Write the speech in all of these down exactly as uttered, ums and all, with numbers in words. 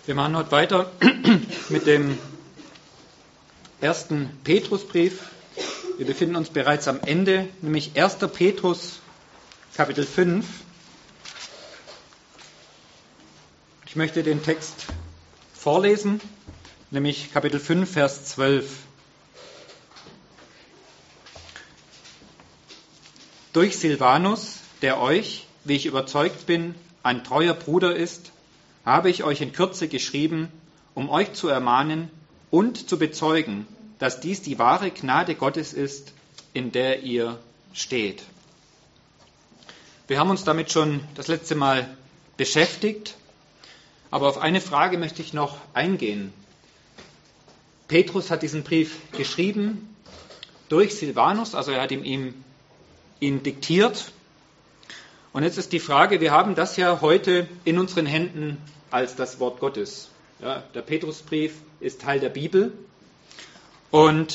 Wir machen heute weiter mit dem ersten Petrusbrief. Wir befinden uns bereits am Ende, nämlich erster Petrus, Kapitel fünf. Ich möchte den Text vorlesen, nämlich Kapitel fünf, Vers zwölf. Durch Silvanus, der euch, wie ich überzeugt bin, ein treuer Bruder ist, habe ich euch in Kürze geschrieben, um euch zu ermahnen und zu bezeugen, dass dies die wahre Gnade Gottes ist, in der ihr steht. Wir haben uns damit schon das letzte Mal beschäftigt, aber auf eine Frage möchte ich noch eingehen. Petrus hat diesen Brief geschrieben durch Silvanus, also er hat ihm, ihm ihn diktiert. Und jetzt ist die Frage, wir haben das ja heute in unseren Händen als das Wort Gottes. Ja, der Petrusbrief ist Teil der Bibel. Und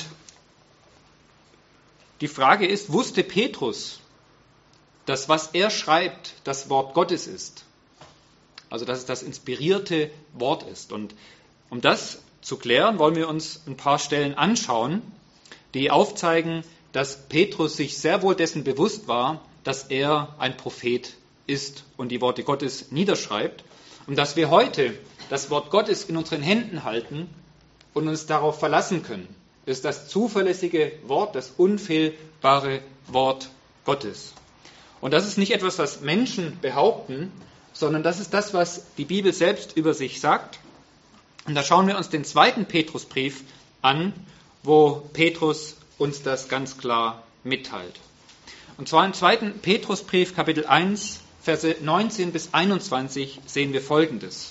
die Frage ist, wusste Petrus, dass was er schreibt, das Wort Gottes ist? Also dass es das inspirierte Wort ist. Und um das zu klären, wollen wir uns ein paar Stellen anschauen, die aufzeigen, dass Petrus sich sehr wohl dessen bewusst war, dass er ein Prophet ist und die Worte Gottes niederschreibt und dass wir heute das Wort Gottes in unseren Händen halten und uns darauf verlassen können. Das ist das zuverlässige Wort, das unfehlbare Wort Gottes. Und das ist nicht etwas, was Menschen behaupten, sondern das ist das, was die Bibel selbst über sich sagt. Und da schauen wir uns den zweiten Petrusbrief an, wo Petrus uns das ganz klar mitteilt. Und zwar im zweiten Petrusbrief, Kapitel eins, Verse neunzehn bis einundzwanzig, sehen wir Folgendes.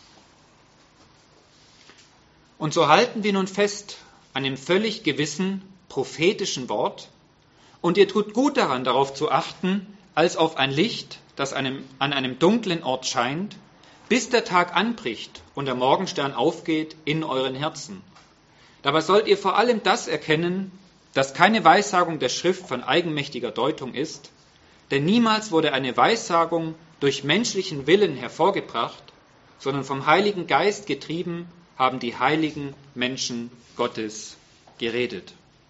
Und so halten wir nun fest an dem völlig gewissen prophetischen Wort, und ihr tut gut daran, darauf zu achten, als auf ein Licht, das einem, an einem dunklen Ort scheint, bis der Tag anbricht und der Morgenstern aufgeht in euren Herzen. Dabei sollt ihr vor allem das erkennen, dass keine Weissagung der Schrift von eigenmächtiger Deutung ist, denn niemals wurde eine Weissagung durch menschlichen Willen hervorgebracht, sondern vom Heiligen Geist getrieben haben die heiligen Menschen Gottes geredet.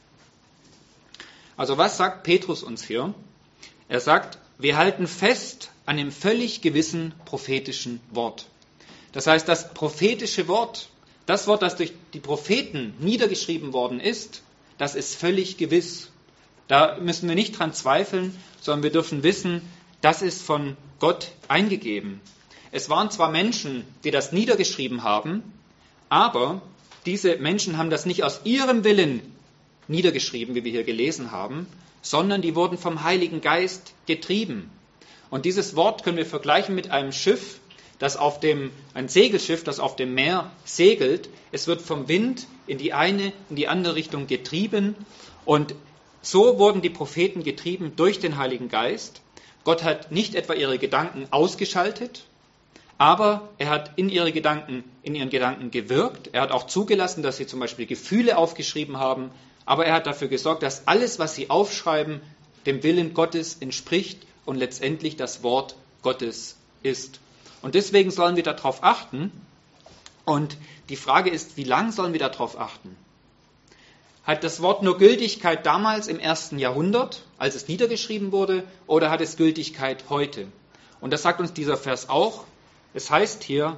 Also was sagt Petrus uns hier? Er sagt, wir halten fest an dem völlig gewissen prophetischen Wort. Das heißt, das prophetische Wort, das Wort, das durch die Propheten niedergeschrieben worden ist, das ist völlig gewiss. Da müssen wir nicht dran zweifeln, sondern wir dürfen wissen, das ist von Gott eingegeben. Es waren zwar Menschen, die das niedergeschrieben haben, aber diese Menschen haben das nicht aus ihrem Willen niedergeschrieben, wie wir hier gelesen haben, sondern die wurden vom Heiligen Geist getrieben. Und dieses Wort können wir vergleichen mit einem Schiff, das auf dem, ein Segelschiff, das auf dem Meer segelt. Es wird vom Wind in die eine, in die andere Richtung getrieben. Und so wurden die Propheten getrieben durch den Heiligen Geist. Gott hat nicht etwa ihre Gedanken ausgeschaltet, aber er hat in ihre Gedanken, in ihren Gedanken gewirkt. Er hat auch zugelassen, dass sie zum Beispiel Gefühle aufgeschrieben haben. Aber er hat dafür gesorgt, dass alles, was sie aufschreiben, dem Willen Gottes entspricht und letztendlich das Wort Gottes ist. Und deswegen sollen wir darauf achten. Und die Frage ist, wie lange sollen wir darauf achten? Hat das Wort nur Gültigkeit damals im ersten Jahrhundert, als es niedergeschrieben wurde, oder hat es Gültigkeit heute? Und das sagt uns dieser Vers auch. Es heißt hier,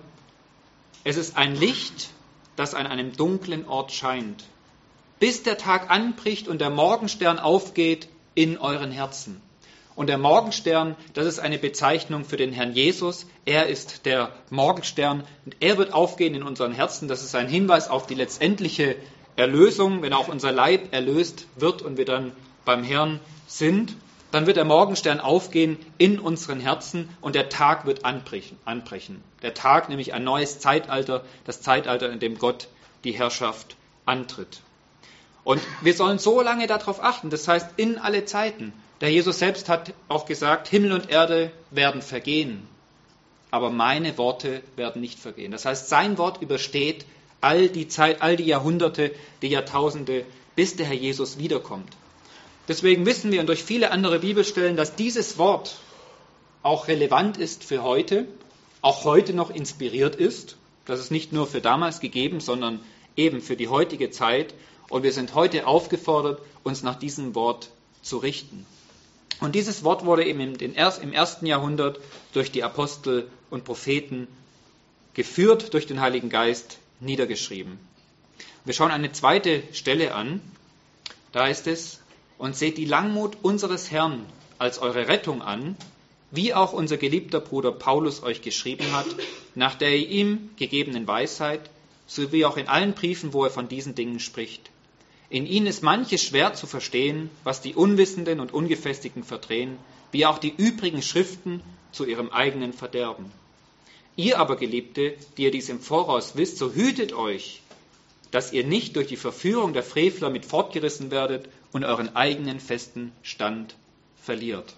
es ist ein Licht, das an einem dunklen Ort scheint, bis der Tag anbricht und der Morgenstern aufgeht in euren Herzen. Und der Morgenstern, das ist eine Bezeichnung für den Herrn Jesus. Er ist der Morgenstern und er wird aufgehen in unseren Herzen. Das ist ein Hinweis auf die letztendliche Erlösung. Wenn auch unser Leib erlöst wird und wir dann beim Herrn sind, dann wird der Morgenstern aufgehen in unseren Herzen und der Tag wird anbrechen. anbrechen. Der Tag, nämlich ein neues Zeitalter, das Zeitalter, in dem Gott die Herrschaft antritt. Und wir sollen so lange darauf achten, das heißt in alle Zeiten. Der Jesus selbst hat auch gesagt, Himmel und Erde werden vergehen, aber meine Worte werden nicht vergehen. Das heißt, sein Wort übersteht all die Zeit, all die Jahrhunderte, die Jahrtausende, bis der Herr Jesus wiederkommt. Deswegen wissen wir und durch viele andere Bibelstellen, dass dieses Wort auch relevant ist für heute, auch heute noch inspiriert ist Das ist nicht nur für damals gegeben, sondern eben für die heutige Zeit. Und wir sind heute aufgefordert, uns nach diesem Wort zu richten. Und dieses Wort wurde eben im ersten Jahrhundert durch die Apostel und Propheten geführt, durch den Heiligen Geist niedergeschrieben. Wir schauen eine zweite Stelle an. Da heißt es: Und seht die Langmut unseres Herrn als eure Rettung an, wie auch unser geliebter Bruder Paulus euch geschrieben hat, nach der ihm gegebenen Weisheit, sowie auch in allen Briefen, wo er von diesen Dingen spricht. In ihnen ist manches schwer zu verstehen, was die Unwissenden und Ungefestigten verdrehen, wie auch die übrigen Schriften zu ihrem eigenen Verderben. Ihr aber, Geliebte, die ihr dies im Voraus wisst, so hütet euch, dass ihr nicht durch die Verführung der Frevler mit fortgerissen werdet und euren eigenen festen Stand verliert.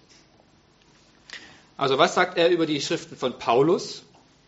Also was sagt er über die Schriften von Paulus?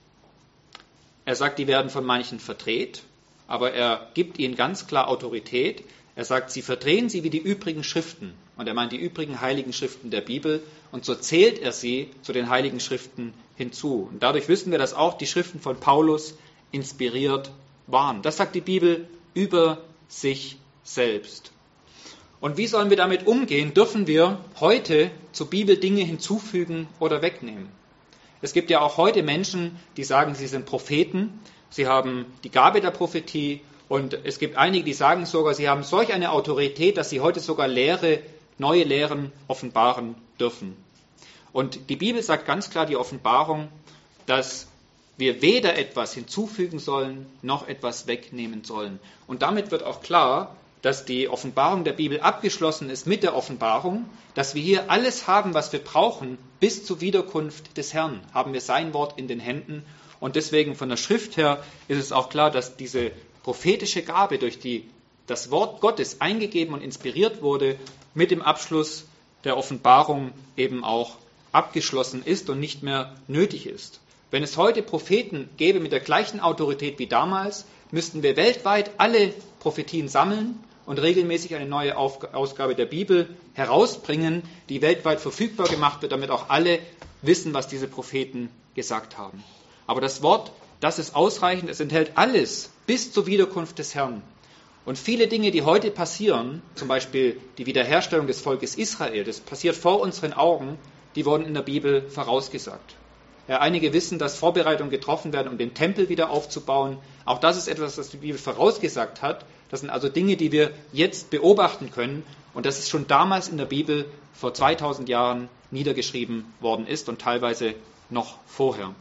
Er sagt, die werden von manchen verdreht, aber er gibt ihnen ganz klar Autorität. Er sagt, sie verdrehen sie wie die übrigen Schriften. Und er meint die übrigen heiligen Schriften der Bibel. Und so zählt er sie zu den heiligen Schriften hinzu. Und dadurch wissen wir, dass auch die Schriften von Paulus inspiriert waren. Das sagt die Bibel über sich selbst. Und wie sollen wir damit umgehen? Dürfen wir heute zur Bibel Dinge hinzufügen oder wegnehmen? Es gibt ja auch heute Menschen, die sagen, sie sind Propheten, sie haben die Gabe der Prophetie, und es gibt einige, die sagen sogar, sie haben solch eine Autorität, dass sie heute sogar Lehre, neue Lehren offenbaren dürfen. Und die Bibel sagt ganz klar die Offenbarung, dass wir weder etwas hinzufügen sollen, noch etwas wegnehmen sollen. Und damit wird auch klar, dass die Offenbarung der Bibel abgeschlossen ist mit der Offenbarung, dass wir hier alles haben, was wir brauchen, bis zur Wiederkunft des Herrn. Haben wir sein Wort in den Händen. Und deswegen von der Schrift her ist es auch klar, dass diese prophetische Gabe durch die, das Wort Gottes eingegeben und inspiriert wurde, mit dem Abschluss der Offenbarung eben auch abgeschlossen ist und nicht mehr nötig ist. Wenn es heute Propheten gäbe mit der gleichen Autorität wie damals, müssten wir weltweit alle Prophetien sammeln und regelmäßig eine neue Ausgabe der Bibel herausbringen, die weltweit verfügbar gemacht wird, damit auch alle wissen, was diese Propheten gesagt haben. Aber das Wort, das ist ausreichend, es enthält alles bis zur Wiederkunft des Herrn. Und viele Dinge, die heute passieren, zum Beispiel die Wiederherstellung des Volkes Israel, das passiert vor unseren Augen, die wurden in der Bibel vorausgesagt. Ja, einige wissen, dass Vorbereitungen getroffen werden, um den Tempel wieder aufzubauen. Auch das ist etwas, was die Bibel vorausgesagt hat. Das sind also Dinge, die wir jetzt beobachten können. Und das ist schon damals in der Bibel vor zweitausend Jahren niedergeschrieben worden ist und teilweise noch vorher.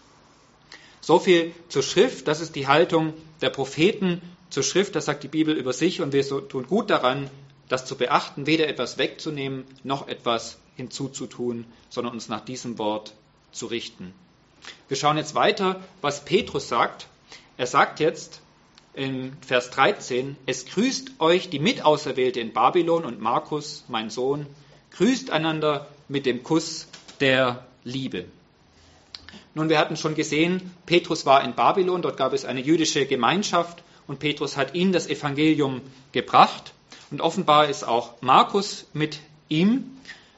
So viel zur Schrift. Das ist die Haltung der Propheten zur Schrift. Das sagt die Bibel über sich. Und wir tun gut daran, das zu beachten, weder etwas wegzunehmen, noch etwas hinzuzutun, sondern uns nach diesem Wort zu richten. Wir schauen jetzt weiter, was Petrus sagt. Er sagt jetzt in Vers dreizehn, es grüßt euch die Mitauserwählte in Babylon und Markus, mein Sohn, grüßt einander mit dem Kuss der Liebe. Nun, wir hatten schon gesehen, Petrus war in Babylon, dort gab es eine jüdische Gemeinschaft und Petrus hat ihnen das Evangelium gebracht und offenbar ist auch Markus mit ihm.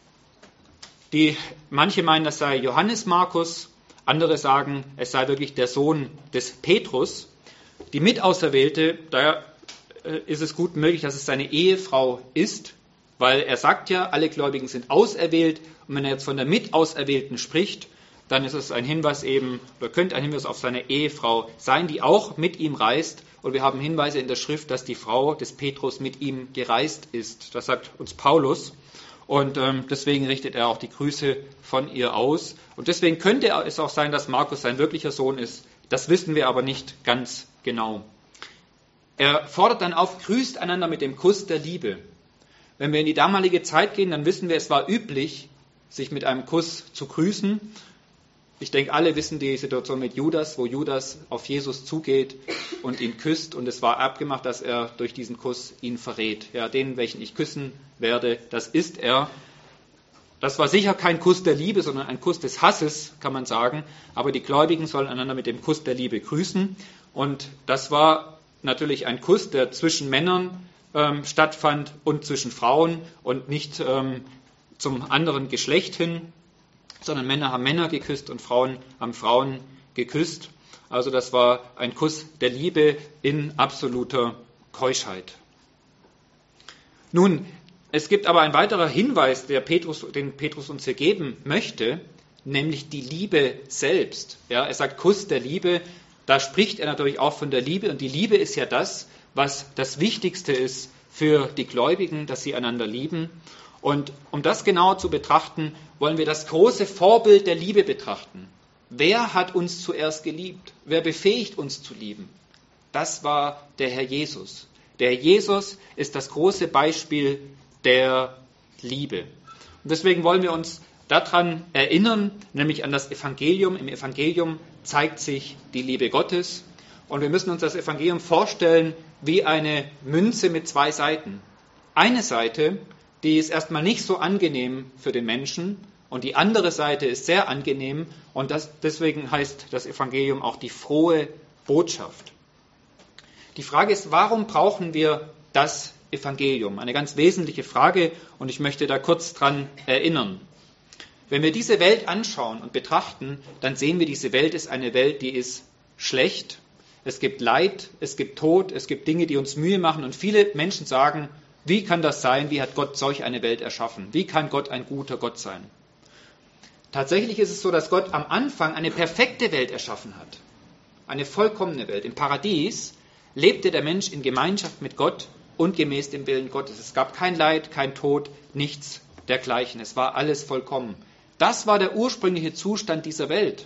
Die, manche meinen, das sei Johannes Markus, andere sagen, es sei wirklich der Sohn des Petrus. Die Mitauserwählte, da ist es gut möglich, dass es seine Ehefrau ist, weil er sagt ja, alle Gläubigen sind auserwählt. Und wenn er jetzt von der Mitauserwählten spricht, dann ist es ein Hinweis eben, oder könnte ein Hinweis auf seine Ehefrau sein, die auch mit ihm reist. Und wir haben Hinweise in der Schrift, dass die Frau des Petrus mit ihm gereist ist. Das sagt uns Paulus. Und ähm, deswegen richtet er auch die Grüße von ihr aus. Und deswegen könnte es auch sein, dass Markus sein wirklicher Sohn ist. Das wissen wir aber nicht ganz genau. Er fordert dann auf, grüßt einander mit dem Kuss der Liebe. Wenn wir in die damalige Zeit gehen, dann wissen wir, es war üblich, sich mit einem Kuss zu grüßen. Ich denke, alle wissen die Situation mit Judas, wo Judas auf Jesus zugeht und ihn küsst. Und es war abgemacht, dass er durch diesen Kuss ihn verrät. Ja, den, welchen ich küssen werde, das ist er. Das war sicher kein Kuss der Liebe, sondern ein Kuss des Hasses, kann man sagen. Aber die Gläubigen sollen einander mit dem Kuss der Liebe grüßen. Und das war natürlich ein Kuss, der zwischen Männern ähm, stattfand und zwischen Frauen und nicht ähm, zum anderen Geschlecht hin, sondern Männer haben Männer geküsst und Frauen haben Frauen geküsst. Also das war ein Kuss der Liebe in absoluter Keuschheit. Nun, es gibt aber ein weiterer Hinweis, der Petrus, den Petrus uns hier geben möchte, nämlich die Liebe selbst. Ja, er sagt Kuss der Liebe, da spricht er natürlich auch von der Liebe. Und die Liebe ist ja das, was das Wichtigste ist für die Gläubigen, dass sie einander lieben. Und um das genauer zu betrachten, wollen wir das große Vorbild der Liebe betrachten. Wer hat uns zuerst geliebt? Wer befähigt uns zu lieben? Das war der Herr Jesus. Der Herr Jesus ist das große Beispiel der Liebe. Und deswegen wollen wir uns daran erinnern, nämlich an das Evangelium. Im Evangelium zeigt sich die Liebe Gottes. Und wir müssen uns das Evangelium vorstellen wie eine Münze mit zwei Seiten. Eine Seite, die ist erstmal nicht so angenehm für den Menschen, und die andere Seite ist sehr angenehm, und das, deswegen heißt das Evangelium auch die frohe Botschaft. Die Frage ist, warum brauchen wir das Evangelium? Eine ganz wesentliche Frage, und ich möchte da kurz dran erinnern. Wenn wir diese Welt anschauen und betrachten, dann sehen wir, diese Welt ist eine Welt, die ist schlecht. Es gibt Leid, es gibt Tod, es gibt Dinge, die uns Mühe machen, und viele Menschen sagen, wie kann das sein? Wie hat Gott solch eine Welt erschaffen? Wie kann Gott ein guter Gott sein? Tatsächlich ist es so, dass Gott am Anfang eine perfekte Welt erschaffen hat. Eine vollkommene Welt. Im Paradies lebte der Mensch in Gemeinschaft mit Gott und gemäß dem Willen Gottes. Es gab kein Leid, kein Tod, nichts dergleichen. Es war alles vollkommen. Das war der ursprüngliche Zustand dieser Welt.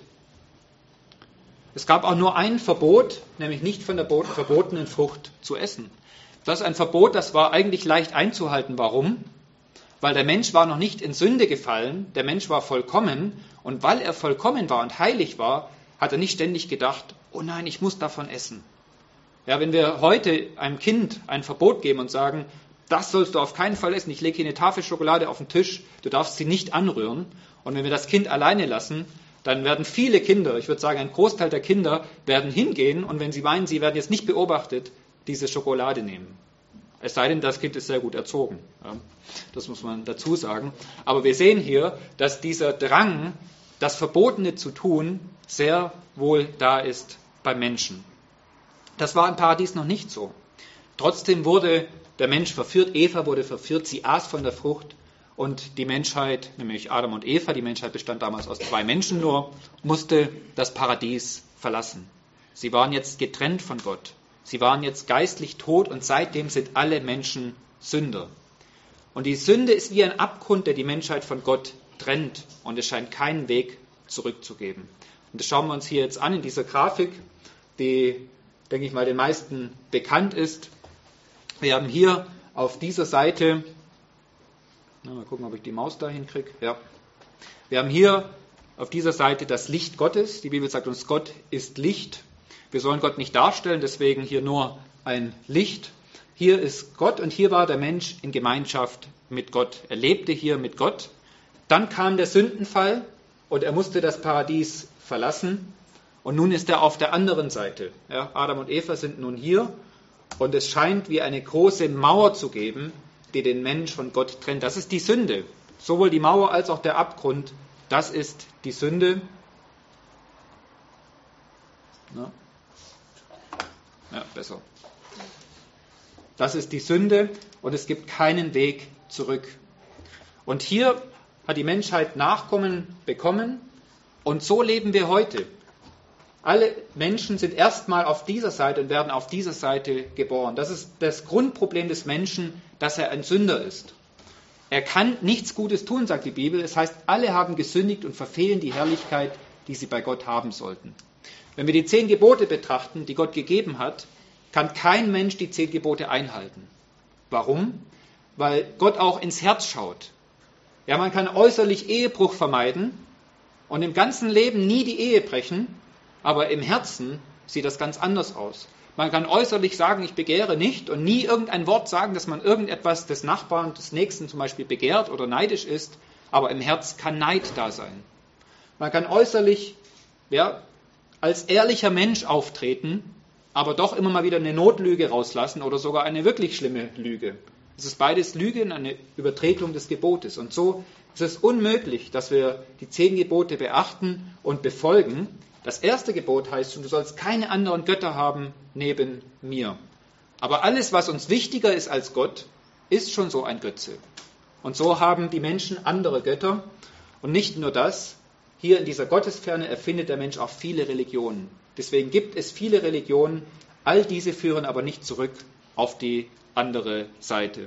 Es gab auch nur ein Verbot, nämlich nicht von der verbotenen Frucht zu essen. Das ist ein Verbot, das war eigentlich leicht einzuhalten. Warum? Weil der Mensch war noch nicht in Sünde gefallen, der Mensch war vollkommen, und weil er vollkommen war und heilig war, hat er nicht ständig gedacht, oh nein, ich muss davon essen. Ja, wenn wir heute einem Kind ein Verbot geben und sagen, das sollst du auf keinen Fall essen, ich lege hier eine Tafel Schokolade auf den Tisch, du darfst sie nicht anrühren, und wenn wir das Kind alleine lassen, dann werden viele Kinder, ich würde sagen ein Großteil der Kinder, werden hingehen, und wenn sie meinen, sie werden jetzt nicht beobachtet, diese Schokolade nehmen. Es sei denn, das Kind ist sehr gut erzogen. Ja, das muss man dazu sagen. Aber wir sehen hier, dass dieser Drang, das Verbotene zu tun, sehr wohl da ist beim Menschen. Das war im Paradies noch nicht so. Trotzdem wurde der Mensch verführt, Eva wurde verführt, sie aß von der Frucht, und die Menschheit, nämlich Adam und Eva, die Menschheit bestand damals aus zwei Menschen nur, musste das Paradies verlassen. Sie waren jetzt getrennt von Gott. Sie waren jetzt geistlich tot, und seitdem sind alle Menschen Sünder. Und die Sünde ist wie ein Abgrund, der die Menschheit von Gott trennt, und es scheint keinen Weg zurückzugeben. Und das schauen wir uns hier jetzt an in dieser Grafik, die, denke ich mal, den meisten bekannt ist. Wir haben hier auf dieser Seite, na, mal gucken, ob ich die Maus da hinkriege. Ja. Wir haben hier auf dieser Seite das Licht Gottes. Die Bibel sagt uns, Gott ist Licht. Wir sollen Gott nicht darstellen, deswegen hier nur ein Licht. Hier ist Gott, und hier war der Mensch in Gemeinschaft mit Gott. Er lebte hier mit Gott. Dann kam der Sündenfall, und er musste das Paradies verlassen. Und nun ist er auf der anderen Seite. Ja, Adam und Eva sind nun hier, und es scheint wie eine große Mauer zu geben, die den Mensch von Gott trennt. Das ist die Sünde. Sowohl die Mauer als auch der Abgrund, das ist die Sünde. Ja. Ja, besser. Das ist die Sünde, und es gibt keinen Weg zurück. Und hier hat die Menschheit Nachkommen bekommen, und so leben wir heute. Alle Menschen sind erstmal auf dieser Seite und werden auf dieser Seite geboren. Das ist das Grundproblem des Menschen, dass er ein Sünder ist. Er kann nichts Gutes tun, sagt die Bibel. Das heißt, alle haben gesündigt und verfehlen die Herrlichkeit, die sie bei Gott haben sollten. Wenn wir die zehn Gebote betrachten, die Gott gegeben hat, kann kein Mensch die zehn Gebote einhalten. Warum? Weil Gott auch ins Herz schaut. Ja, man kann äußerlich Ehebruch vermeiden und im ganzen Leben nie die Ehe brechen, aber im Herzen sieht das ganz anders aus. Man kann äußerlich sagen, ich begehre nicht, und nie irgendein Wort sagen, dass man irgendetwas des Nachbarn, des Nächsten zum Beispiel begehrt oder neidisch ist, aber im Herz kann Neid da sein. Man kann äußerlich, ja, als ehrlicher Mensch auftreten, aber doch immer mal wieder eine Notlüge rauslassen oder sogar eine wirklich schlimme Lüge. Es ist beides Lüge und eine Übertretung des Gebotes. Und so ist es unmöglich, dass wir die zehn Gebote beachten und befolgen, Das erste Gebot heißt schon, du sollst keine anderen Götter haben neben mir. Aber alles, was uns wichtiger ist als Gott, ist schon so ein Götze. Und so haben die Menschen andere Götter. Und nicht nur das, hier in dieser Gottesferne erfindet der Mensch auch viele Religionen. Deswegen gibt es viele Religionen, all diese führen aber nicht zurück auf die andere Seite.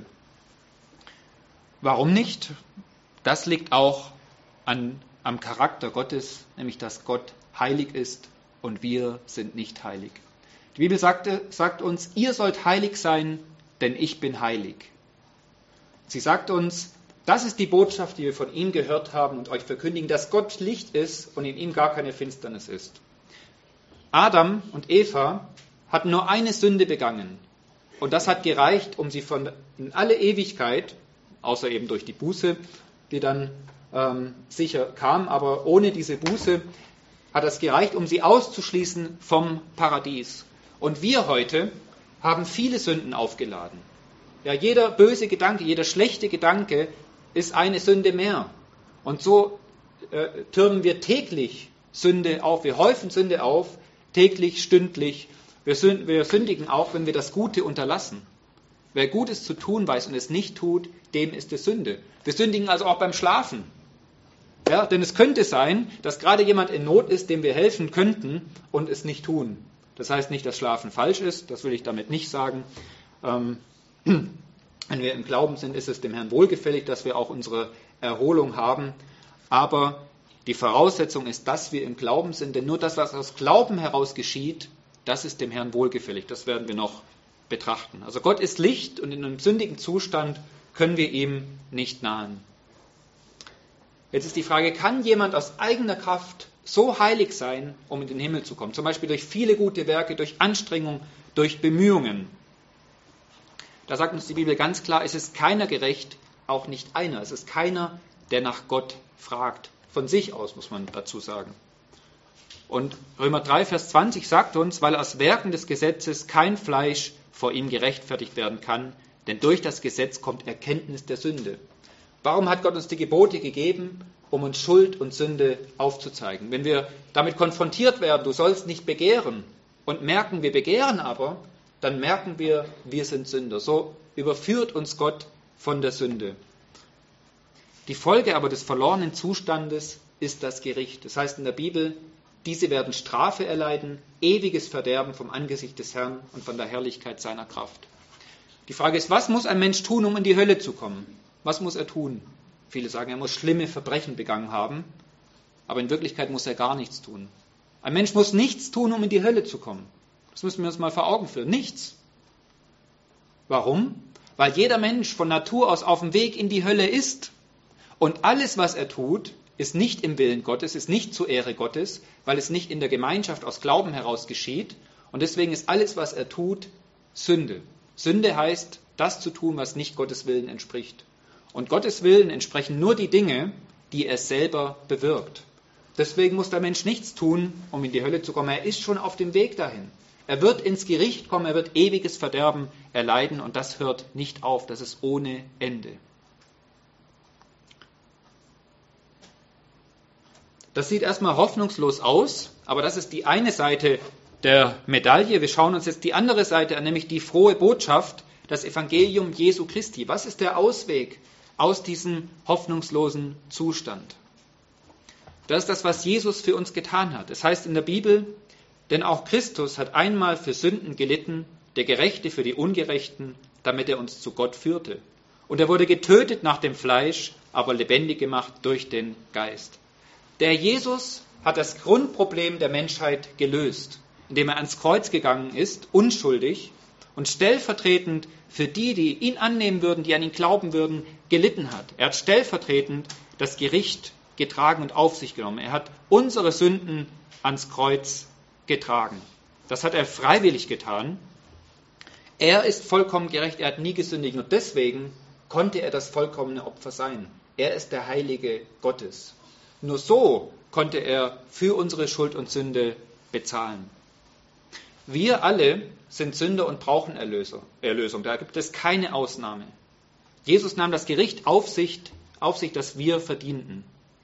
Warum nicht? Das liegt auch an, am Charakter Gottes, nämlich dass Gott heilig ist und wir sind nicht heilig. Die Bibel sagte, sagt uns, ihr sollt heilig sein, denn ich bin heilig. Sie sagt uns, das ist die Botschaft, die wir von ihm gehört haben und euch verkündigen, dass Gott Licht ist und in ihm gar keine Finsternis ist. Adam und Eva hatten nur eine Sünde begangen. Und das hat gereicht, um sie von in alle Ewigkeit, außer eben durch die Buße, die dann ähm, sicher kam, aber ohne diese Buße hat das gereicht, um sie auszuschließen vom Paradies. Und wir heute haben viele Sünden aufgeladen. Ja, jeder böse Gedanke, jeder schlechte Gedanke ist eine Sünde mehr. Und so äh, türmen wir täglich Sünde auf, wir häufen Sünde auf, täglich, stündlich. Wir, sünd, wir sündigen auch, wenn wir das Gute unterlassen. Wer Gutes zu tun weiß und es nicht tut, dem ist es Sünde. Wir sündigen also auch beim Schlafen. Ja, denn es könnte sein, dass gerade jemand in Not ist, dem wir helfen könnten und es nicht tun. Das heißt nicht, dass Schlafen falsch ist, das will ich damit nicht sagen. Ähm, wenn wir im Glauben sind, ist es dem Herrn wohlgefällig, dass wir auch unsere Erholung haben. Aber die Voraussetzung ist, dass wir im Glauben sind, denn nur das, was aus Glauben heraus geschieht, das ist dem Herrn wohlgefällig. Das werden wir noch betrachten. Also Gott ist Licht und in einem sündigen Zustand können wir ihm nicht nahen. Jetzt ist die Frage, kann jemand aus eigener Kraft so heilig sein, um in den Himmel zu kommen? Zum Beispiel durch viele gute Werke, durch Anstrengung, durch Bemühungen. Da sagt uns die Bibel ganz klar, es ist keiner gerecht, auch nicht einer. Es ist keiner, der nach Gott fragt. Von sich aus, muss man dazu sagen. Und Römer drei, Vers zwanzig sagt uns, weil aus Werken des Gesetzes kein Fleisch vor ihm gerechtfertigt werden kann, denn durch das Gesetz kommt Erkenntnis der Sünde. Warum hat Gott uns die Gebote gegeben? Um uns Schuld und Sünde aufzuzeigen. Wenn wir damit konfrontiert werden, du sollst nicht begehren, und merken, wir begehren aber, dann merken wir, wir sind Sünder. So überführt uns Gott von der Sünde. Die Folge aber des verlorenen Zustandes ist das Gericht. Das heißt in der Bibel, diese werden Strafe erleiden, ewiges Verderben vom Angesicht des Herrn und von der Herrlichkeit seiner Kraft. Die Frage ist, was muss ein Mensch tun, um in die Hölle zu kommen? Was muss er tun? Viele sagen, er muss schlimme Verbrechen begangen haben, aber in Wirklichkeit muss er gar nichts tun. Ein Mensch muss nichts tun, um in die Hölle zu kommen. Das müssen wir uns mal vor Augen führen. Nichts. Warum? Weil jeder Mensch von Natur aus auf dem Weg in die Hölle ist. Und alles, was er tut, ist nicht im Willen Gottes, ist nicht zur Ehre Gottes, weil es nicht in der Gemeinschaft aus Glauben heraus geschieht. Und deswegen ist alles, was er tut, Sünde. Sünde heißt, das zu tun, was nicht Gottes Willen entspricht. Und Gottes Willen entsprechen nur die Dinge, die er selber bewirkt. Deswegen muss der Mensch nichts tun, um in die Hölle zu kommen. Er ist schon auf dem Weg dahin. Er wird ins Gericht kommen, er wird ewiges Verderben erleiden und das hört nicht auf, das ist ohne Ende. Das sieht erstmal hoffnungslos aus, aber das ist die eine Seite der Medaille. Wir schauen uns jetzt die andere Seite an, nämlich die frohe Botschaft, das Evangelium Jesu Christi. Was ist der Ausweg aus diesem hoffnungslosen Zustand? Das ist das, was Jesus für uns getan hat. Es heißt in der Bibel, denn auch Christus hat einmal für Sünden gelitten, der Gerechte für die Ungerechten, damit er uns zu Gott führte. Und er wurde getötet nach dem Fleisch, aber lebendig gemacht durch den Geist. Der Jesus hat das Grundproblem der Menschheit gelöst, indem er ans Kreuz gegangen ist, unschuldig und stellvertretend für die, die ihn annehmen würden, die an ihn glauben würden, gelitten hat. Er hat stellvertretend das Gericht getragen und auf sich genommen. Er hat unsere Sünden ans Kreuz getragen. Das hat er freiwillig getan. Er ist vollkommen gerecht, er hat nie gesündigt und deswegen konnte er das vollkommene Opfer sein. Er ist der Heilige Gottes. Nur so konnte er für unsere Schuld und Sünde bezahlen. Wir alle sind Sünder und brauchen Erlöser, Erlösung. Da gibt es keine Ausnahme. Jesus nahm das Gericht auf sich, auf sich, das wir verdienten.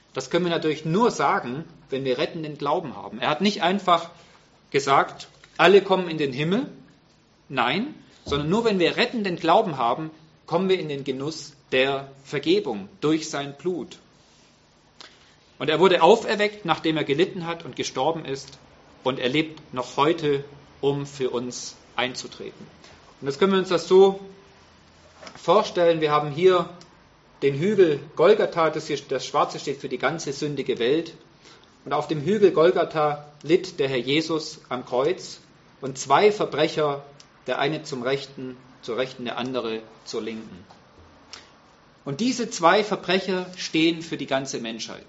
Das können wir natürlich nur sagen, wenn wir rettenden Glauben haben. Er hat nicht einfach gesagt, alle kommen in den Himmel. Nein, sondern nur wenn wir rettenden Glauben haben, kommen wir in den Genuss der Vergebung durch sein Blut. Und er wurde auferweckt, nachdem er gelitten hat und gestorben ist. Und er lebt noch heute, um für uns einzutreten. Und jetzt können wir uns das so vorstellen. Wir haben hier den Hügel Golgatha, das, hier, das Schwarze steht für die ganze sündige Welt. Und auf dem Hügel Golgatha litt der Herr Jesus am Kreuz und zwei Verbrecher, der eine zum Rechten, zur Rechten, der andere zur Linken. Und diese zwei Verbrecher stehen für die ganze Menschheit.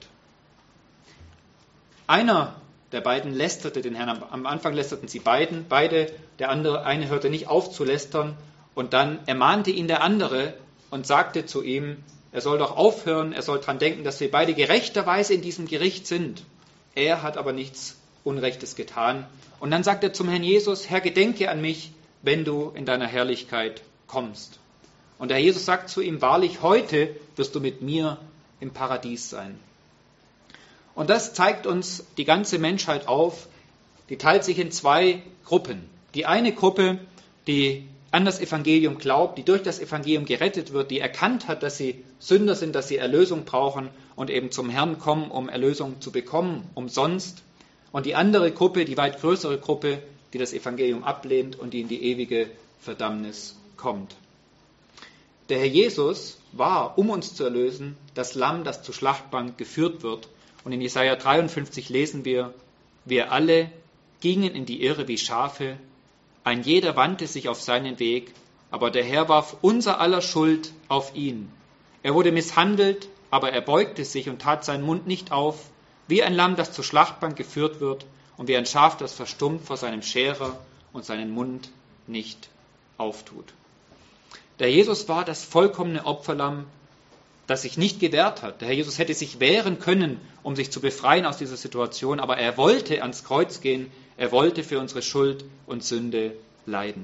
Einer der beiden lästerte den Herrn. Am Anfang lästerten sie beiden, beide. Der andere, eine hörte nicht auf zu lästern. Und dann ermahnte ihn der andere und sagte zu ihm, er soll doch aufhören, er soll daran denken, dass wir beide gerechterweise in diesem Gericht sind. Er hat aber nichts Unrechtes getan. Und dann sagt er zum Herrn Jesus, Herr, gedenke an mich, wenn du in deiner Herrlichkeit kommst. Und der Herr Jesus sagt zu ihm, wahrlich, heute wirst du mit mir im Paradies sein. Und das zeigt uns die ganze Menschheit auf, die teilt sich in zwei Gruppen. Die eine Gruppe, die an das Evangelium glaubt, die durch das Evangelium gerettet wird, die erkannt hat, dass sie Sünder sind, dass sie Erlösung brauchen und eben zum Herrn kommen, um Erlösung zu bekommen, umsonst. Und die andere Gruppe, die weit größere Gruppe, die das Evangelium ablehnt und die in die ewige Verdammnis kommt. Der Herr Jesus war, um uns zu erlösen, das Lamm, das zur Schlachtbank geführt wird. Und in Jesaja dreiundfünfzig lesen wir, wir alle gingen in die Irre wie Schafe, ein jeder wandte sich auf seinen Weg, aber der Herr warf unser aller Schuld auf ihn. Er wurde misshandelt, aber er beugte sich und tat seinen Mund nicht auf, wie ein Lamm, das zur Schlachtbank geführt wird, und wie ein Schaf, das verstummt vor seinem Scherer und seinen Mund nicht auftut. Der Jesus war das vollkommene Opferlamm, das sich nicht gewehrt hat. Der Herr Jesus hätte sich wehren können, um sich zu befreien aus dieser Situation, aber er wollte ans Kreuz gehen, er wollte für unsere Schuld und Sünde leiden.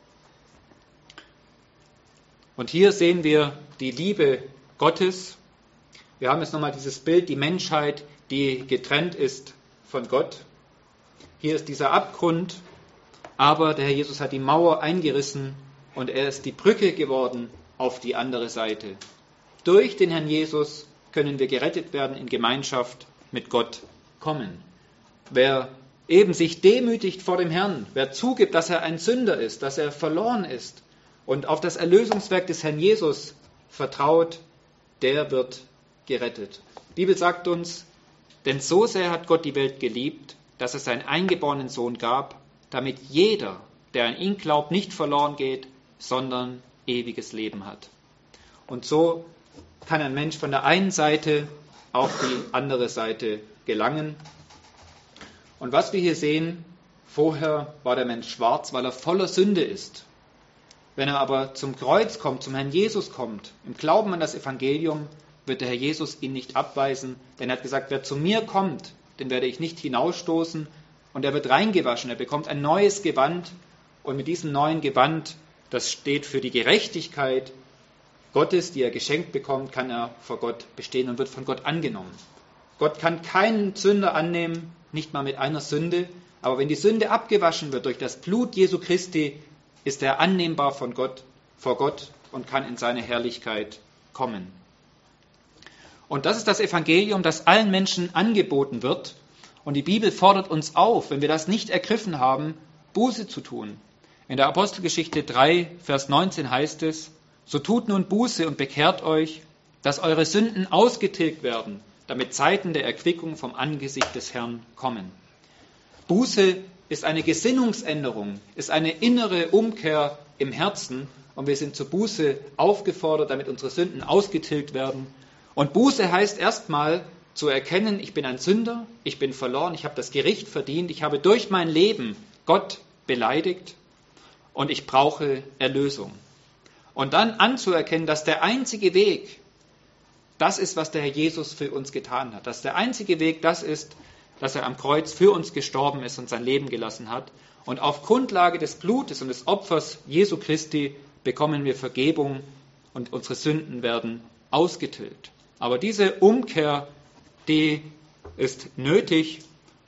Und hier sehen wir die Liebe Gottes. Wir haben jetzt nochmal dieses Bild, die Menschheit, die getrennt ist von Gott. Hier ist dieser Abgrund, aber der Herr Jesus hat die Mauer eingerissen und er ist die Brücke geworden auf die andere Seite. Durch den Herrn Jesus können wir gerettet werden, in Gemeinschaft mit Gott kommen. Wer eben sich demütigt vor dem Herrn, wer zugibt, dass er ein Sünder ist, dass er verloren ist und auf das Erlösungswerk des Herrn Jesus vertraut, der wird gerettet. Die Bibel sagt uns, denn so sehr hat Gott die Welt geliebt, dass es seinen eingeborenen Sohn gab, damit jeder, der an ihn glaubt, nicht verloren geht, sondern ewiges Leben hat. Und so kann ein Mensch von der einen Seite auf die andere Seite gelangen. Und was wir hier sehen, vorher war der Mensch schwarz, weil er voller Sünde ist. Wenn er aber zum Kreuz kommt, zum Herrn Jesus kommt, im Glauben an das Evangelium, wird der Herr Jesus ihn nicht abweisen, denn er hat gesagt, wer zu mir kommt, den werde ich nicht hinausstoßen, und er wird reingewaschen, er bekommt ein neues Gewand, und mit diesem neuen Gewand, das steht für die Gerechtigkeit Gottes, die er geschenkt bekommt, kann er vor Gott bestehen und wird von Gott angenommen. Gott kann keinen Sünder annehmen, nicht mal mit einer Sünde, aber wenn die Sünde abgewaschen wird durch das Blut Jesu Christi, ist er annehmbar von Gott, vor Gott und kann in seine Herrlichkeit kommen. Und das ist das Evangelium, das allen Menschen angeboten wird. Und die Bibel fordert uns auf, wenn wir das nicht ergriffen haben, Buße zu tun. In der Apostelgeschichte drei, Vers neunzehn heißt es, so tut nun Buße und bekehrt euch, dass eure Sünden ausgetilgt werden, damit Zeiten der Erquickung vom Angesicht des Herrn kommen. Buße ist eine Gesinnungsänderung, ist eine innere Umkehr im Herzen und wir sind zur Buße aufgefordert, damit unsere Sünden ausgetilgt werden. Und Buße heißt erstmal zu erkennen, ich bin ein Sünder, ich bin verloren, ich habe das Gericht verdient, ich habe durch mein Leben Gott beleidigt und ich brauche Erlösung. Und dann anzuerkennen, dass der einzige Weg, das ist, was der Herr Jesus für uns getan hat. Dass der einzige Weg das ist, dass er am Kreuz für uns gestorben ist und sein Leben gelassen hat. Und auf Grundlage des Blutes und des Opfers Jesu Christi bekommen wir Vergebung und unsere Sünden werden ausgetilgt. Aber diese Umkehr die ist nötig,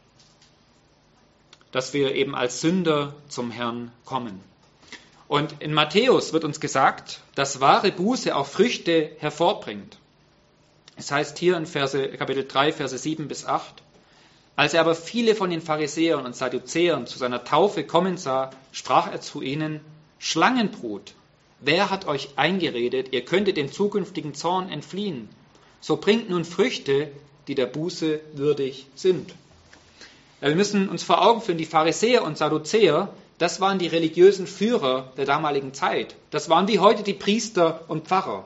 dass wir eben als Sünder zum Herrn kommen. Und in Matthäus wird uns gesagt, dass wahre Buße auch Früchte hervorbringt. Es heißt hier in Verse, Kapitel drei, Verse sieben bis acht, als er aber viele von den Pharisäern und Sadduzäern zu seiner Taufe kommen sah, sprach er zu ihnen, Schlangenbrut, wer hat euch eingeredet, ihr könntet dem zukünftigen Zorn entfliehen? So bringt nun Früchte, die der Buße würdig sind. Ja, wir müssen uns vor Augen führen, die Pharisäer und Sadduzäer, das waren die religiösen Führer der damaligen Zeit. Das waren wie heute die Priester und Pfarrer.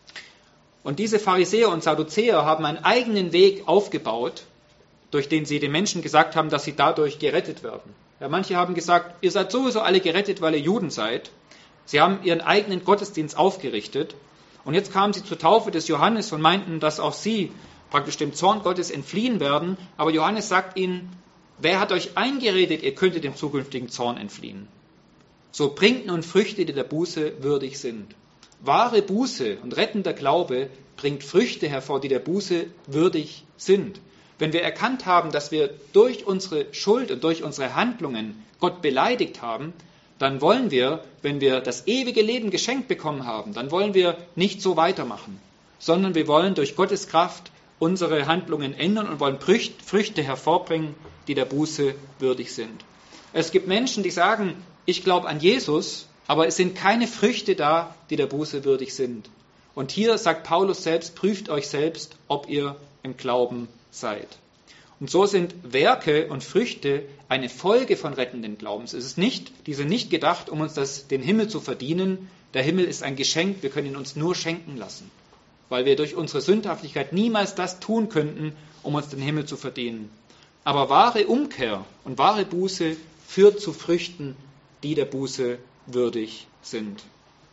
Und diese Pharisäer und Sadduzäer haben einen eigenen Weg aufgebaut, durch den sie den Menschen gesagt haben, dass sie dadurch gerettet werden. Ja, manche haben gesagt, ihr seid sowieso alle gerettet, weil ihr Juden seid. Sie haben ihren eigenen Gottesdienst aufgerichtet. Und jetzt kamen sie zur Taufe des Johannes und meinten, dass auch sie praktisch dem Zorn Gottes entfliehen werden. Aber Johannes sagt ihnen, wer hat euch eingeredet, ihr könntet dem zukünftigen Zorn entfliehen? So bringt nun Früchte, die der Buße würdig sind. Wahre Buße und rettender Glaube bringt Früchte hervor, die der Buße würdig sind. Wenn wir erkannt haben, dass wir durch unsere Schuld und durch unsere Handlungen Gott beleidigt haben, dann wollen wir, wenn wir das ewige Leben geschenkt bekommen haben, dann wollen wir nicht so weitermachen, sondern wir wollen durch Gottes Kraft unsere Handlungen ändern und wollen Früchte hervorbringen, die der Buße würdig sind. Es gibt Menschen, die sagen, ich glaube an Jesus, aber es sind keine Früchte da, die der Buße würdig sind. Und hier sagt Paulus selbst, prüft euch selbst, ob ihr im Glauben seid. Und so sind Werke und Früchte eine Folge von rettenden Glaubens. Es ist nicht, die sind nicht gedacht, um uns das, den Himmel zu verdienen. Der Himmel ist ein Geschenk, wir können ihn uns nur schenken lassen, weil wir durch unsere Sündhaftigkeit niemals das tun könnten, um uns den Himmel zu verdienen. Aber wahre Umkehr und wahre Buße führt zu Früchten, die der Buße würdig sind.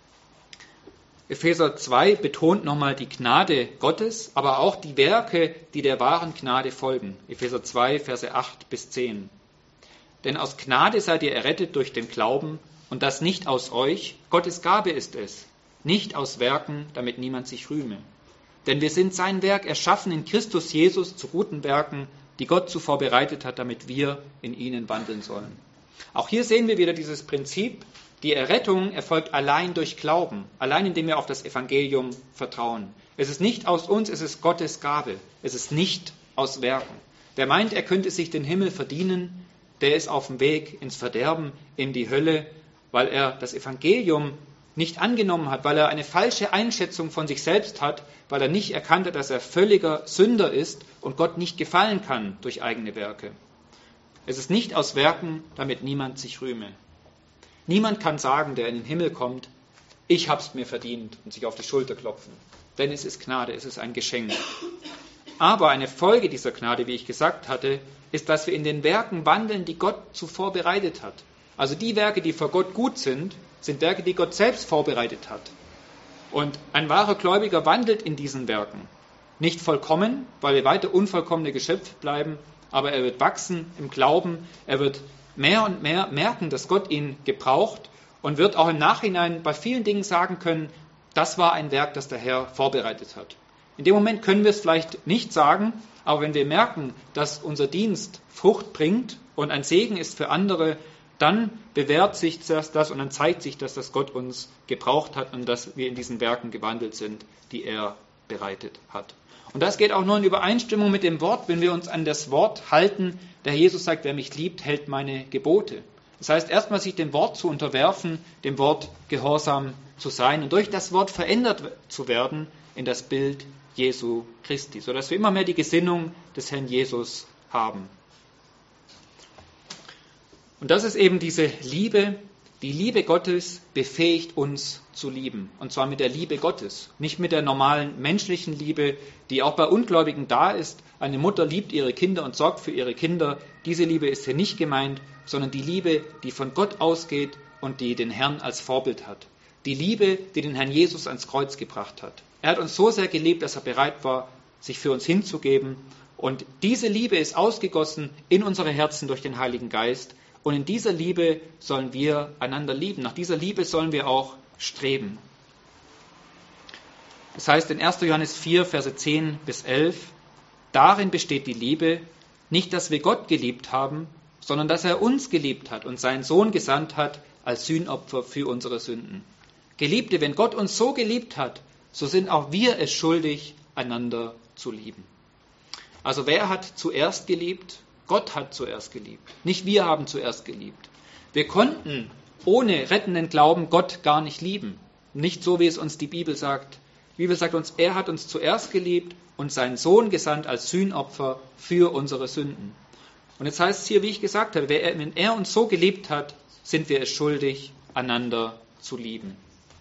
Epheser zwei betont nochmal die Gnade Gottes, aber auch die Werke, die der wahren Gnade folgen. Epheser zwei, Verse acht bis zehn. Denn aus Gnade seid ihr errettet durch den Glauben, und das nicht aus euch, Gottes Gabe ist es, nicht aus Werken, damit niemand sich rühme. Denn wir sind sein Werk, erschaffen in Christus Jesus zu guten Werken, die Gott zuvor bereitet hat, damit wir in ihnen wandeln sollen. Auch hier sehen wir wieder dieses Prinzip, die Errettung erfolgt allein durch Glauben, allein indem wir auf das Evangelium vertrauen. Es ist nicht aus uns, es ist Gottes Gabe, es ist nicht aus Werken. Wer meint, er könnte sich den Himmel verdienen, der ist auf dem Weg ins Verderben, in die Hölle, weil er das Evangelium nicht angenommen hat, weil er eine falsche Einschätzung von sich selbst hat, weil er nicht erkannt hat, dass er völliger Sünder ist und Gott nicht gefallen kann durch eigene Werke. Es ist nicht aus Werken, damit niemand sich rühme. Niemand kann sagen, der in den Himmel kommt, ich hab's mir verdient und sich auf die Schulter klopfen. Denn es ist Gnade, es ist ein Geschenk. Aber eine Folge dieser Gnade, wie ich gesagt hatte, ist, dass wir in den Werken wandeln, die Gott zuvor bereitet hat. Also die Werke, die vor Gott gut sind, sind Werke, die Gott selbst vorbereitet hat. Und ein wahrer Gläubiger wandelt in diesen Werken. Nicht vollkommen, weil wir weiter unvollkommene Geschöpfe bleiben, aber er wird wachsen im Glauben, er wird mehr und mehr merken, dass Gott ihn gebraucht und wird auch im Nachhinein bei vielen Dingen sagen können, das war ein Werk, das der Herr vorbereitet hat. In dem Moment können wir es vielleicht nicht sagen, aber wenn wir merken, dass unser Dienst Frucht bringt und ein Segen ist für andere, dann bewährt sich das, das und dann zeigt sich das, dass Gott uns gebraucht hat und dass wir in diesen Werken gewandelt sind, die er bereitet hat. Und das geht auch nur in Übereinstimmung mit dem Wort, wenn wir uns an das Wort halten. Der Jesus sagt, wer mich liebt, hält meine Gebote. Das heißt, erstmal sich dem Wort zu unterwerfen, dem Wort gehorsam zu sein und durch das Wort verändert zu werden in das Bild Jesu Christi, sodass wir immer mehr die Gesinnung des Herrn Jesus haben. Und das ist eben diese Liebe. Die Liebe Gottes befähigt uns zu lieben. Und zwar mit der Liebe Gottes. Nicht mit der normalen menschlichen Liebe, die auch bei Ungläubigen da ist. Eine Mutter liebt ihre Kinder und sorgt für ihre Kinder. Diese Liebe ist hier nicht gemeint, sondern die Liebe, die von Gott ausgeht und die den Herrn als Vorbild hat. Die Liebe, die den Herrn Jesus ans Kreuz gebracht hat. Er hat uns so sehr geliebt, dass er bereit war, sich für uns hinzugeben. Und diese Liebe ist ausgegossen in unsere Herzen durch den Heiligen Geist. Und in dieser Liebe sollen wir einander lieben. Nach dieser Liebe sollen wir auch streben. Das heißt in erster Johannes vier, Verse zehn bis elf, Darin besteht die Liebe, nicht, dass wir Gott geliebt haben, sondern dass er uns geliebt hat und seinen Sohn gesandt hat als Sühnopfer für unsere Sünden. Geliebte, wenn Gott uns so geliebt hat, so sind auch wir es schuldig, einander zu lieben. Also wer hat zuerst geliebt? Gott hat zuerst geliebt. Nicht wir haben zuerst geliebt. Wir konnten ohne rettenden Glauben Gott gar nicht lieben. Nicht so, wie es uns die Bibel sagt. Die Bibel sagt uns, er hat uns zuerst geliebt und seinen Sohn gesandt als Sühnopfer für unsere Sünden. Und jetzt heißt es hier, wie ich gesagt habe, wenn er uns so geliebt hat, sind wir es schuldig, einander zu lieben.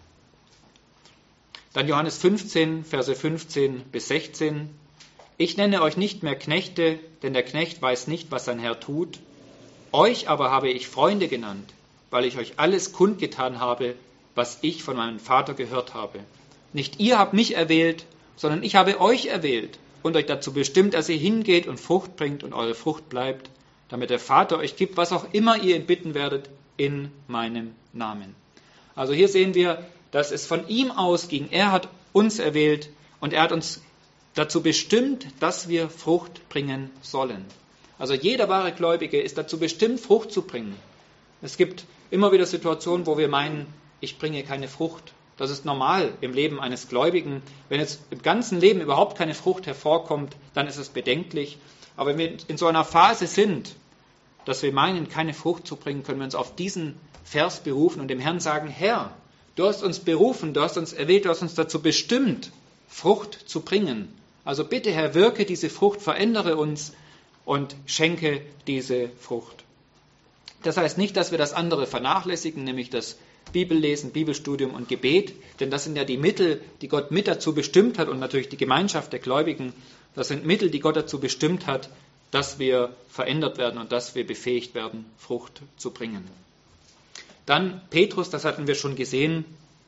Dann Johannes fünfzehn, Verse fünfzehn bis sechzehn. Ich nenne euch nicht mehr Knechte, denn der Knecht weiß nicht, was sein Herr tut. Euch aber habe ich Freunde genannt, weil ich euch alles kundgetan habe, was ich von meinem Vater gehört habe. Nicht ihr habt mich erwählt, sondern ich habe euch erwählt und euch dazu bestimmt, dass ihr hingeht und Frucht bringt und eure Frucht bleibt, damit der Vater euch gibt, was auch immer ihr ihn bitten werdet, in meinem Namen. Also hier sehen wir, dass es von ihm ausging. Er hat uns erwählt und er hat uns dazu bestimmt, dass wir Frucht bringen sollen. Also jeder wahre Gläubige ist dazu bestimmt, Frucht zu bringen. Es gibt immer wieder Situationen, wo wir meinen, ich bringe keine Frucht. Das ist normal im Leben eines Gläubigen. Wenn jetzt im ganzen Leben überhaupt keine Frucht hervorkommt, dann ist es bedenklich. Aber wenn wir in so einer Phase sind, dass wir meinen, keine Frucht zu bringen, können wir uns auf diesen Vers berufen und dem Herrn sagen, Herr, du hast uns berufen, du hast uns erwählt, du hast uns dazu bestimmt, Frucht zu bringen. Also bitte, Herr, wirke diese Frucht, verändere uns und schenke diese Frucht. Das heißt nicht, dass wir das andere vernachlässigen, nämlich das Bibellesen, Bibelstudium und Gebet, denn das sind ja die Mittel, die Gott mit dazu bestimmt hat und natürlich die Gemeinschaft der Gläubigen, das sind Mittel, die Gott dazu bestimmt hat, dass wir verändert werden und dass wir befähigt werden, Frucht zu bringen. Dann Petrus, das hatten wir schon gesehen,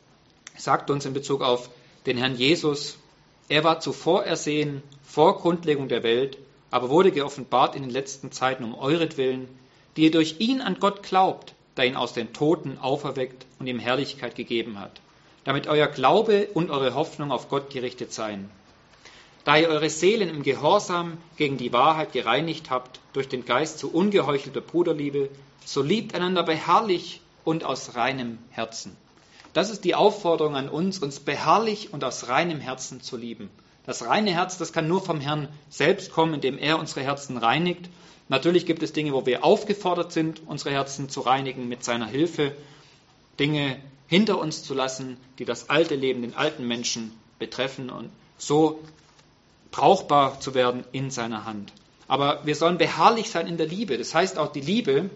sagt uns in Bezug auf den Herrn Jesus, er war zuvor ersehen, vor Grundlegung der Welt, aber wurde geoffenbart in den letzten Zeiten um euretwillen, die ihr durch ihn an Gott glaubt, der ihn aus den Toten auferweckt und ihm Herrlichkeit gegeben hat, damit euer Glaube und eure Hoffnung auf Gott gerichtet seien. Da ihr eure Seelen im Gehorsam gegen die Wahrheit gereinigt habt, durch den Geist zu ungeheuchelter Bruderliebe, so liebt einander beharrlich und aus reinem Herzen. Das ist die Aufforderung an uns, uns beharrlich und aus reinem Herzen zu lieben. Das reine Herz, das kann nur vom Herrn selbst kommen, indem er unsere Herzen reinigt. Natürlich gibt es Dinge, wo wir aufgefordert sind, unsere Herzen zu reinigen mit seiner Hilfe, Dinge hinter uns zu lassen, die das alte Leben, den alten Menschen betreffen und so brauchbar zu werden in seiner Hand. Aber wir sollen beharrlich sein in der Liebe. Das heißt auch, die Liebe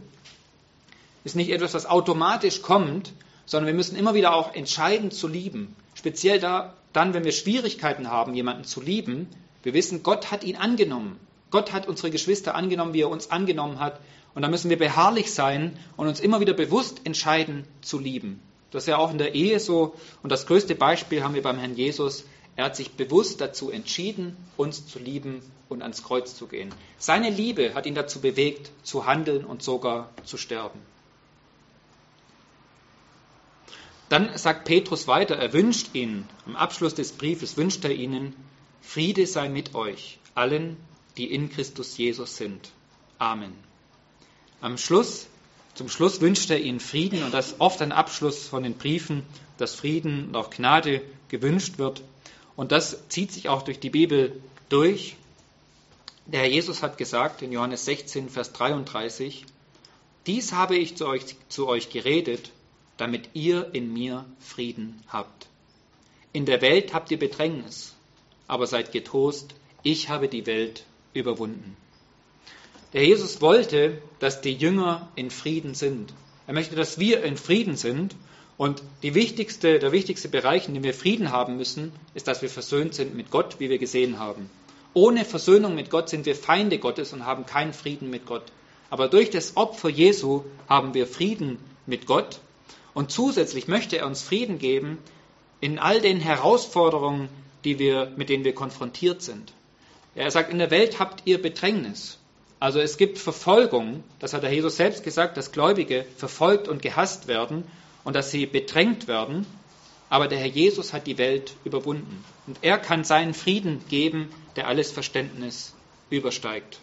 ist nicht etwas, was automatisch kommt, sondern wir müssen immer wieder auch entscheiden zu lieben. Speziell da, dann, wenn wir Schwierigkeiten haben, jemanden zu lieben. Wir wissen, Gott hat ihn angenommen. Gott hat unsere Geschwister angenommen, wie er uns angenommen hat. Und da müssen wir beharrlich sein und uns immer wieder bewusst entscheiden zu lieben. Das ist ja auch in der Ehe so. Und das größte Beispiel haben wir beim Herrn Jesus. Er hat sich bewusst dazu entschieden, uns zu lieben und ans Kreuz zu gehen. Seine Liebe hat ihn dazu bewegt, zu handeln und sogar zu sterben. Dann sagt Petrus weiter, er wünscht ihnen, am Abschluss des Briefes wünscht er ihnen, Friede sei mit euch, allen, die in Christus Jesus sind. Amen. Am Schluss, zum Schluss wünscht er ihnen Frieden und das ist oft ein Abschluss von den Briefen, dass Frieden und auch Gnade gewünscht wird. Und das zieht sich auch durch die Bibel durch. Der Herr Jesus hat gesagt in Johannes sechzehn, Vers dreiunddreißig, dies habe ich zu euch, zu euch geredet, damit ihr in mir Frieden habt. In der Welt habt ihr Bedrängnis, aber seid getrost, ich habe die Welt überwunden. Der Herr Jesus wollte, dass die Jünger in Frieden sind. Er möchte, dass wir in Frieden sind. Und die wichtigste, der wichtigste Bereich, in dem wir Frieden haben müssen, ist, dass wir versöhnt sind mit Gott, wie wir gesehen haben. Ohne Versöhnung mit Gott sind wir Feinde Gottes und haben keinen Frieden mit Gott. Aber durch das Opfer Jesu haben wir Frieden mit Gott. Und zusätzlich möchte er uns Frieden geben in all den Herausforderungen, die wir, mit denen wir konfrontiert sind. Er sagt, in der Welt habt ihr Bedrängnis. Also es gibt Verfolgung, das hat der Jesus selbst gesagt, dass Gläubige verfolgt und gehasst werden und dass sie bedrängt werden. aber der Herr Jesus hat die Welt überwunden. Und er kann seinen Frieden geben, der alles Verständnis übersteigt.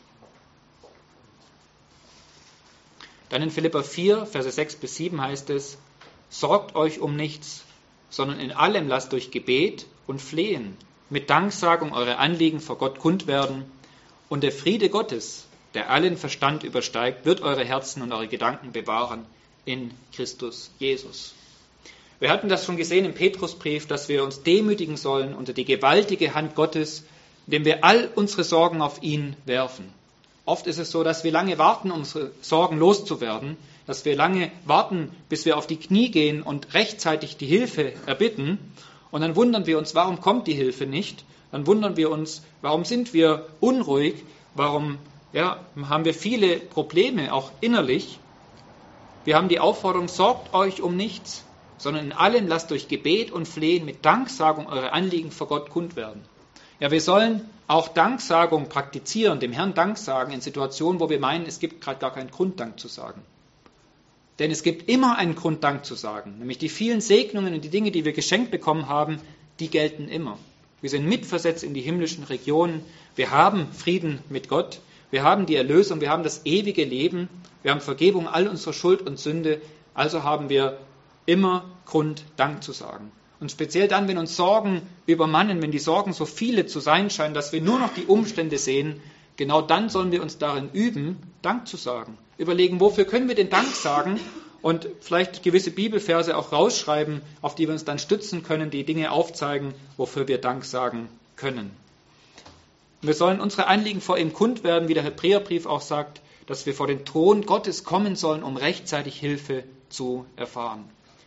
Dann in Philipper vier, Verse sechs bis sieben heißt es, sorgt euch um nichts, sondern in allem lasst durch Gebet und Flehen mit Danksagung eure Anliegen vor Gott kund werden. Und der Friede Gottes, der allen Verstand übersteigt, wird eure Herzen und eure Gedanken bewahren in Christus Jesus. Wir hatten das schon gesehen im Petrusbrief, dass wir uns demütigen sollen unter die gewaltige Hand Gottes, indem wir all unsere Sorgen auf ihn werfen. Oft ist es so, dass wir lange warten, um unsere Sorgen loszuwerden, dass wir lange warten, bis wir auf die Knie gehen und rechtzeitig die Hilfe erbitten. Und dann wundern wir uns, warum kommt die Hilfe nicht? Dann wundern wir uns, warum sind wir unruhig? Warum ja, haben wir viele Probleme, auch innerlich? Wir haben die Aufforderung, sorgt euch um nichts, sondern in allem lasst durch Gebet und Flehen mit Danksagung eure Anliegen vor Gott kund werden. Ja, wir sollen auch Danksagung praktizieren, dem Herrn Dank sagen in Situationen, wo wir meinen, es gibt gerade gar keinen Grund, Dank zu sagen. Denn es gibt immer einen Grund, Dank zu sagen. Nämlich die vielen Segnungen und die Dinge, die wir geschenkt bekommen haben, die gelten immer. Wir sind mitversetzt in die himmlischen Regionen. Wir haben Frieden mit Gott. Wir haben die Erlösung. Wir haben das ewige Leben. Wir haben Vergebung all unserer Schuld und Sünde. Also haben wir immer Grund, Dank zu sagen. Und speziell dann, wenn uns Sorgen übermannen, wenn die Sorgen so viele zu sein scheinen, dass wir nur noch die Umstände sehen, genau dann sollen wir uns darin üben, Dank zu sagen. Überlegen, wofür können wir denn Dank sagen? Und vielleicht gewisse Bibelverse auch rausschreiben, auf die wir uns dann stützen können, die Dinge aufzeigen, wofür wir Dank sagen können. Wir sollen unsere Anliegen vor ihm kund werden, wie der Hebräerbrief auch sagt, dass wir vor den Thron Gottes kommen sollen, um rechtzeitig Hilfe zu erfahren.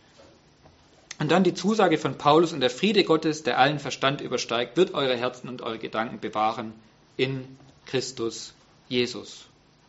Und dann die Zusage von Paulus: Und der Friede Gottes, der allen Verstand übersteigt, wird eure Herzen und eure Gedanken bewahren in Christus Jesus.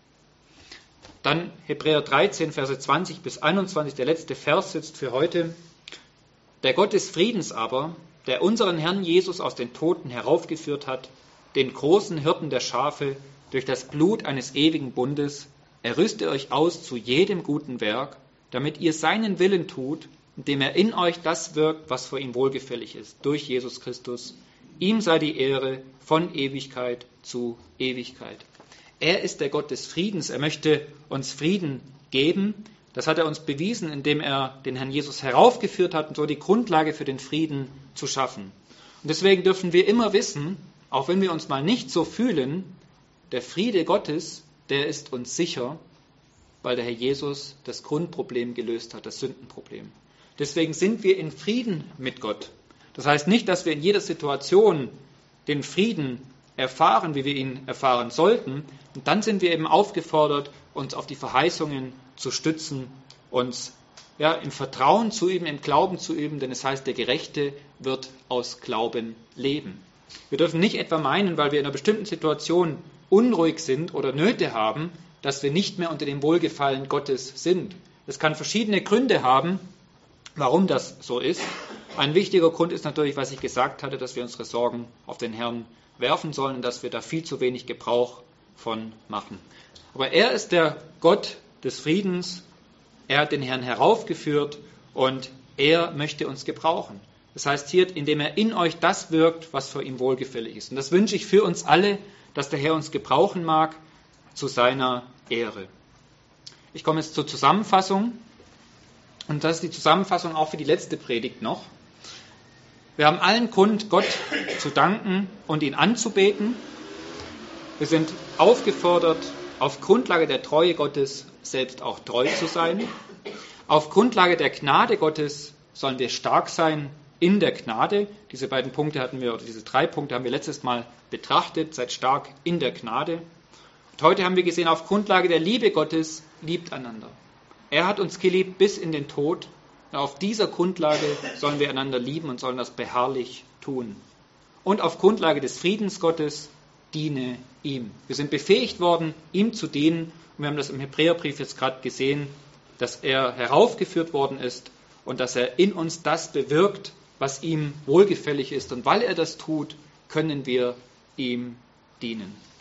Dann Hebräer dreizehn, Verse zwanzig bis einundzwanzig, der letzte Vers sitzt für heute. Der Gott des Friedens aber, der unseren Herrn Jesus aus den Toten heraufgeführt hat, den großen Hirten der Schafe, durch das Blut eines ewigen Bundes, er rüste euch aus zu jedem guten Werk, damit ihr seinen Willen tut, indem er in euch das wirkt, was vor ihm wohlgefällig ist, durch Jesus Christus. Ihm sei die Ehre von Ewigkeit zu Ewigkeit. Er ist der Gott des Friedens. Er möchte uns Frieden geben. Das hat er uns bewiesen, indem er den Herrn Jesus heraufgeführt hat und so die Grundlage für den Frieden zu schaffen. Und deswegen dürfen wir immer wissen, auch wenn wir uns mal nicht so fühlen, der Friede Gottes, der ist uns sicher, weil der Herr Jesus das Grundproblem gelöst hat, das Sündenproblem. Deswegen sind wir in Frieden mit Gott. Das heißt nicht, dass wir in jeder Situation den Frieden erfahren, wie wir ihn erfahren sollten. Und dann sind wir eben aufgefordert, uns auf die Verheißungen zu stützen, uns ja, im Vertrauen zu üben, im Glauben zu üben, denn es heißt, der Gerechte wird aus Glauben leben. Wir dürfen nicht etwa meinen, weil wir in einer bestimmten Situation unruhig sind oder Nöte haben, dass wir nicht mehr unter dem Wohlgefallen Gottes sind. Es kann verschiedene Gründe haben, warum das so ist. Ein wichtiger Grund ist natürlich, was ich gesagt hatte, dass wir unsere Sorgen auf den Herrn werfen sollen und dass wir da viel zu wenig Gebrauch von machen. Aber er ist der Gott des Friedens. Er hat den Herrn heraufgeführt und er möchte uns gebrauchen. Das heißt hier, indem er in euch das wirkt, was für ihn wohlgefällig ist. Und das wünsche ich für uns alle, dass der Herr uns gebrauchen mag zu seiner Ehre. Ich komme jetzt zur Zusammenfassung. Und das ist die Zusammenfassung auch für die letzte Predigt noch. Wir haben allen Grund, Gott zu danken und ihn anzubeten. Wir sind aufgefordert, auf Grundlage der Treue Gottes selbst auch treu zu sein. Auf Grundlage der Gnade Gottes sollen wir stark sein in der Gnade. Diese beiden Punkte hatten wir, oder diese drei Punkte haben wir letztes Mal betrachtet. Seid stark in der Gnade. Und heute haben wir gesehen, auf Grundlage der Liebe Gottes liebt einander. Er hat uns geliebt bis in den Tod. Und auf dieser Grundlage sollen wir einander lieben und sollen das beharrlich tun. Und auf Grundlage des Friedens Gottes diene ihm. Wir sind befähigt worden, ihm zu dienen. Und wir haben das im Hebräerbrief jetzt gerade gesehen, dass er heraufgeführt worden ist und dass er in uns das bewirkt, was ihm wohlgefällig ist. Und weil er das tut, können wir ihm dienen.